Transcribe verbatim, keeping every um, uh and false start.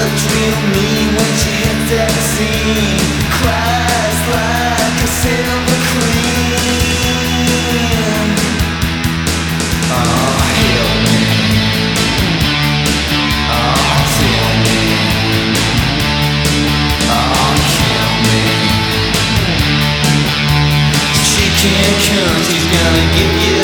looked real mean when she hit that scene. Cries like a silver queen. Oh, heal me. Oh, tell me. Oh, kill me. She can't come, she's gonna give you